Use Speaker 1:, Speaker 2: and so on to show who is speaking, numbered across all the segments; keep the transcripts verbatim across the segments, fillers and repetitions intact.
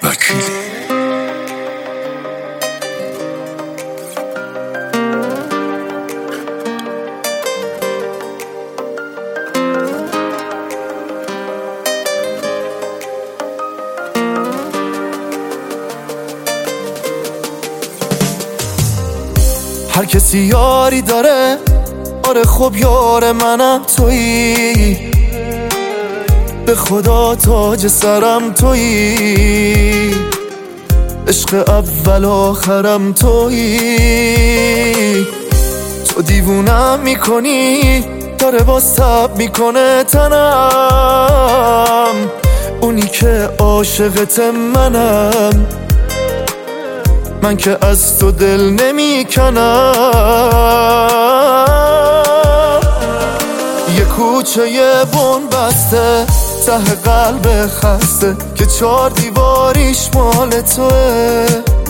Speaker 1: وکیلی.
Speaker 2: هر کسی یاری داره، آره خب یار منم تویی، به خدا تاج سرم تویی، عشق اول آخرم تویی. تو دیوونم میکنی، داره باز تب میکنه تنم، اونی که عاشقت منم، من که از تو دل نمیکنم. یه کوچه یه بن بسته، ته قلب خسته که چار دیواریش مال توه.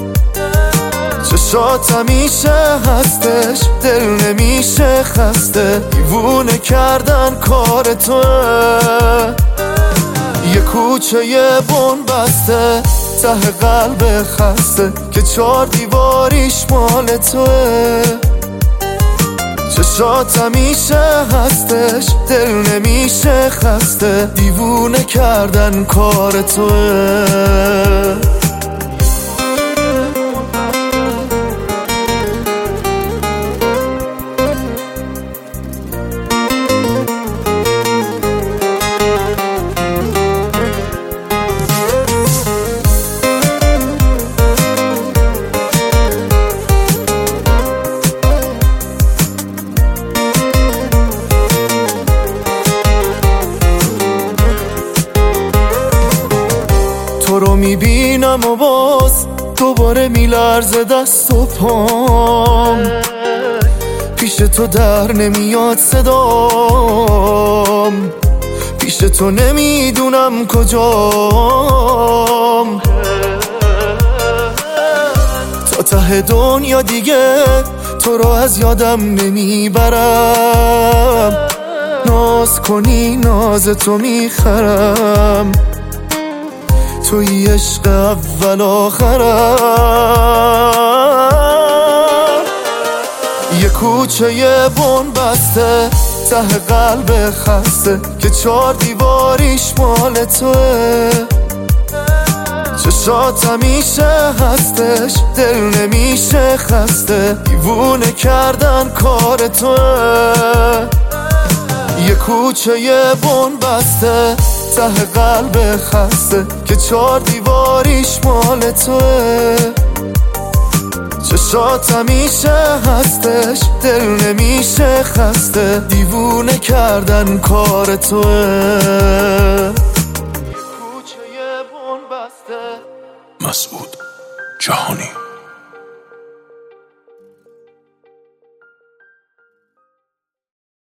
Speaker 2: چشات همیشه هستش، دل نمیشه خسته، دیوونه کردن کار توه. یه کوچه یه بن بسته، ته قلب خسته که چار دیواریش مال توه. چشات همیشه هستش، دل نمیشه خسته، دیوونه کردن کار توه. تو رو میبینم و باز دوباره میلرزه دست و پام، پیش تو در نمیاد صدام، پیش تو نمیدونم کجام. تا ته دنیا دیگه تو رو از یادم نمیبرم، ناز کنی ناز تو میخرم، توی عشق اول آخرم. یه کوچه یه بن بسته، ته قلب خسته که چار دیواریش مال توه. چشات همیشه هستش، دل نمیشه خسته، دیوونه کردن کار توه. یه کوچه یه بن بسته، ته قلب خسته که چار دیواریش مال توه. چشات همیشه هستش، دل نمیشه خسته، دیوونه کردن کار توه.
Speaker 1: مسعود جهانی.